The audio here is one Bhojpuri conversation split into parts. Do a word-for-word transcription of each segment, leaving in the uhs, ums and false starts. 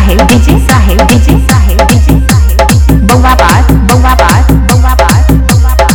साहिल DJ Sahil DJ Sahil DJ Sahil DJ बउआ बात बउआ बात बउआ बात बउआ बात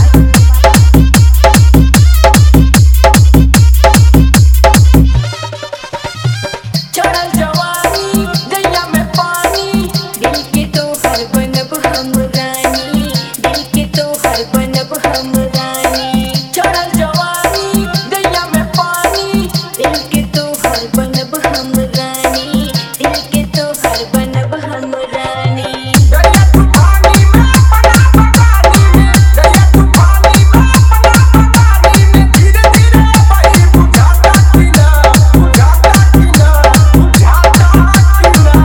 चढ़ल जवानी गैया में पानी दिल के तो हर बनब हम रानी दिल के तो हर बनब हम रानी चढ़ल जवानी गैया में पानी दिल के तो हर बनब हम रानी दिल के तो हर बनब हम रानी गैया तूफानी में बना बगानी में गैया तूफानी में बना बगानी में धीरे धीरे भाई बुझाता कि ना बुझाता कि ना बुझाता कि ना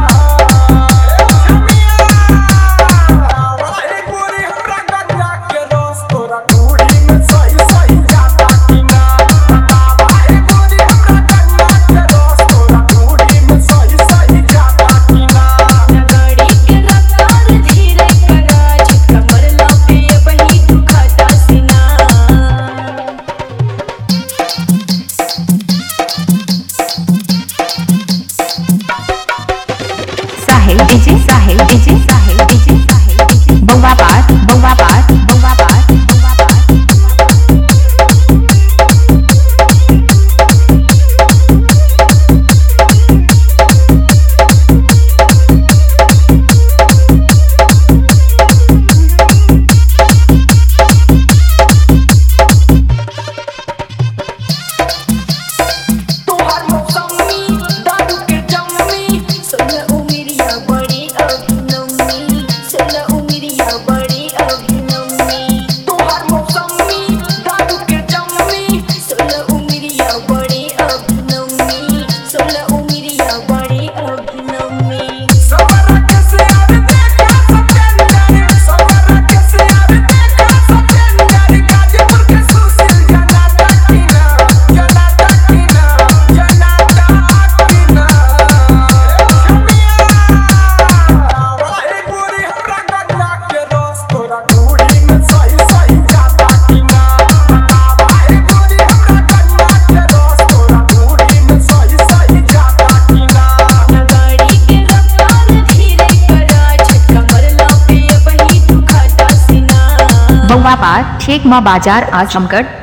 ए पूरी हमरा गजरा के रस तोरा डूरी में सही सही जाता कि ना बतावा ए पूरी हमरा गजरा के रस तोरा डूरी में सही सही जाता कि ना गाड़ी के रफ्तार धीरे करा झटका मरला पे वही दुखाता सीना Sahil DJ Sahil DJ Sahil DJ Sahil DJ बउआ बात बउआ बात बउआ बात बउआ बात तोहर मौसमी दारू के जम्मी सोलह उमिरिया बड़ी अभिनमी सोलह उमिरिया बड़ी अभिनमी तोहर मौसमी दारू के जम्मी सोलह उमिरिया बड़ी अभिनमी सोलह उमिरिया बड़ी अभिनमी सवरा कैसे आवे देखा सतेंदर सवरा कैसे आवे देखा सतेंदर गाजीपुर के सुशील जनाता कि ना जनाता कि ना जनाता कि ना ए पूरी हमरा गजरा के रस तोरा डूरी में सही सही जाता कि ना बतावा ए पूरी हमरा गजरा के रस तोरा डूरी में सही सही जाता कि ना गाड़ी के रफ्तार धीरे करा झटका मरला पे वही दुखाता सीना बउआ बात ठीक माँ बाजार आजमगढ़।